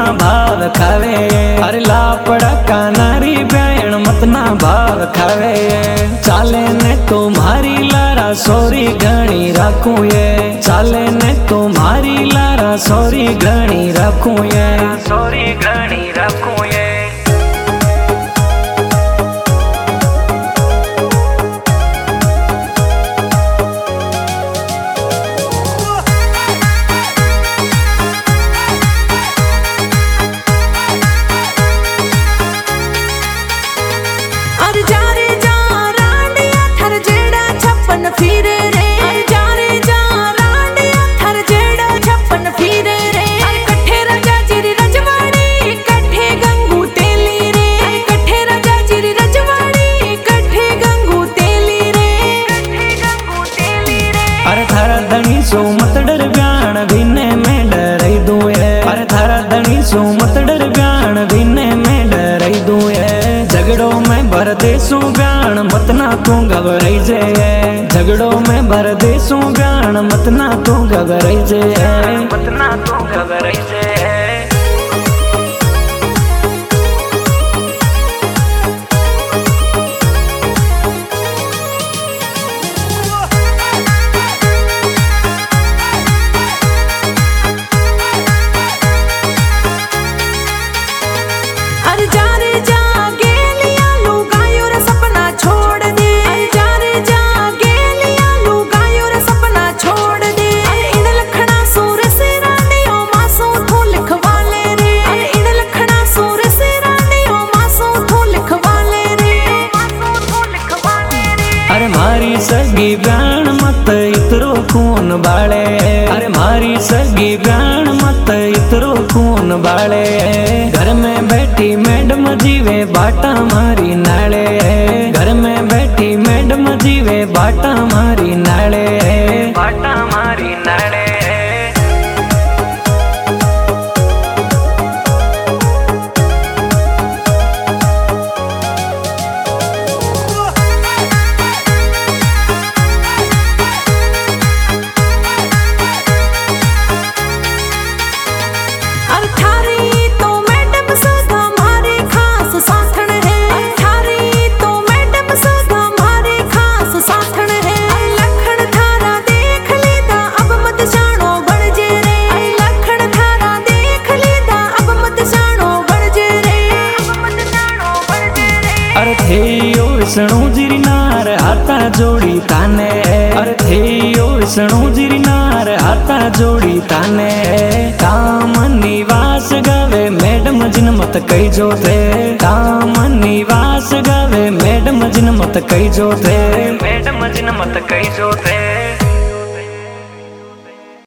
भाव खावे। अरे लापड़ा का नारी बहन मत ना भाव खावे। चाले ने तुम्हारी लारा सोरी घणी रखूं ये, चाले ने तुम्हारी लारा सोरी घणी रखूं ये, सोरी घणी रखूं ये। फिरे रे जा रे जा रांडिया थर जेड़ा छप्पन फिरे रे। कट्ठे राजा जिरी रजवाड़ी कट्ठे गंगू तेली रे। कट्ठे राजा जिरी रजवाड़ी कट्ठे गंगू तेली रे, कट्ठे गंगू तेली रे। अरे थारा धनी सो मत डर ब्याण बिने में डरई दूए। अरे थारा धनी सो मत डर ब्याण बिने में डरई दूए। झगड़ों में भर देसू ब्याण मत ना तू घबराई जे। झगड़ों में भर देसू ब्याण मत ना तू घबराई जे, मत ना तू घबराई जे। अरे जा रे जा गेलिया लुगायो रे सपना छोड़ दे। अरे जा रे जा गेलिया लुगायो रे सपना छोड़ दे। अरे इन लखना सूर से रानियो मासो तू लिखवा ले रे। अरे इन लखना सूर से रानियो मासो तू लिखवा ले रे, मासो तू लिखवा ले रे। अरे मारी सगी ब्याण मत इतरो खून बाळे। अरे मारी सगी ब्याण मत इतरो खून बाळे। घर में बैठी मैडम जीवे बाटा मारी नाले। घर में बैठी मैडम जीवे बाटा मारी नाले, बाटा मारी नाले। अरे थेयो विष्णु जिरी नार हाथा जोड़ी ताने। अरे थेयो विष्णु जिरी नार हाथा जोड़ी ताने। काम निवास गवे मैडम जिन मत कही जो थे। काम निवास गवे मैडम जिन मत कही जो थे, मैडम जिन मत कही जो थे।